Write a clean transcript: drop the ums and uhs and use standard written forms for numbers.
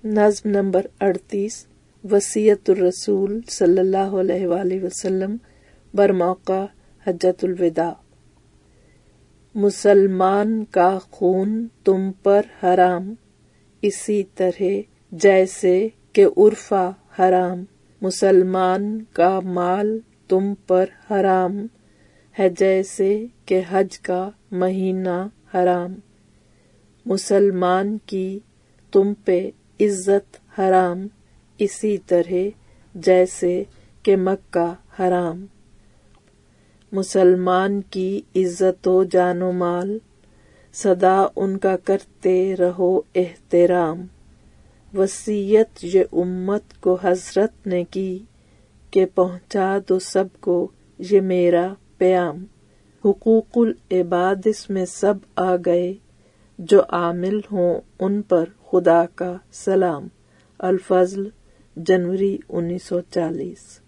نظم نمبر 38 وصیت الرسول صلی اللہ علیہ وآلہ وسلم برموقع حجۃ الوداع۔ مسلمان کا خون تم پر حرام، اسی طرح جیسے کہ عرفہ حرام۔ مسلمان کا مال تم پر حرام ہے، جیسے کہ حج کا مہینہ حرام۔ مسلمان کی تم پہ عزت حرام، اسی طرح جیسے کہ مکہ حرام۔ مسلمان کی عزت و جان و مال، سدا ان کا کرتے رہو احترام۔ وصیت یہ امت کو حضرت نے کی، کہ پہنچا دو سب کو یہ میرا پیام۔ حقوق العباد اس میں سب آ گئے، جو عامل ہوں ان پر خدا کا سلام۔ الفضل، جنوری 1940۔